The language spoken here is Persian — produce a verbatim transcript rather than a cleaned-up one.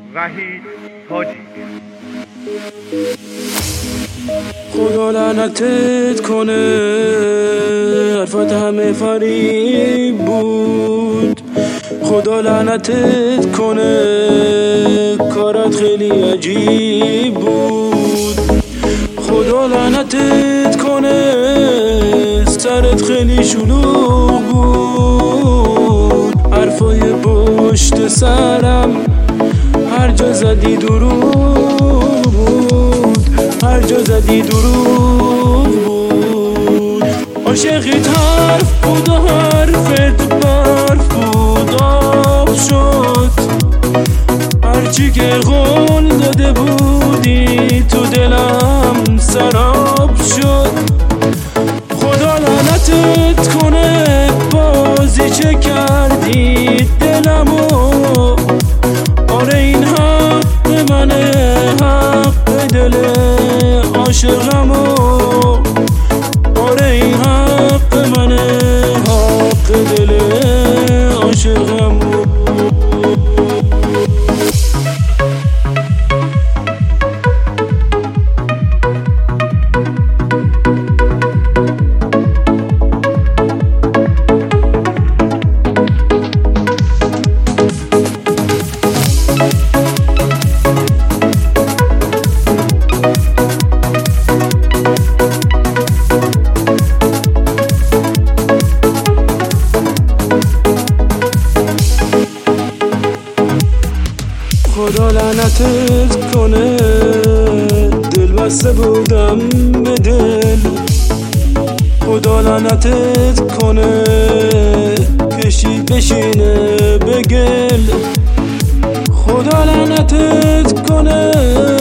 وحید تاجی. خدا لعنتت کنه، حرفات همه فریب بود. خدا لعنتت کنه، کارات خیلی عجیب بود. خدا لعنتت کنه، سرت خیلی شلوغ بود. حرفای پشت سرم هر جا زدی دروغ بود، هر جا زدی دروغ بود. عاشقیت حرف بود و حرفت برف بود، آب شد هرچی که قول داده بودی تو دلم سراب شد. خدا لعنتت کنه، بازی چه کردی دلمو. آره این حق منه، حق دل عاشقمو. آره این حق منه، حق دل عاشقمو. خدا لعنتت کنه، دل بسته بودم به دل. خدا لعنتت کنه، کشی بشینه به گل. خدا لعنتت کنه،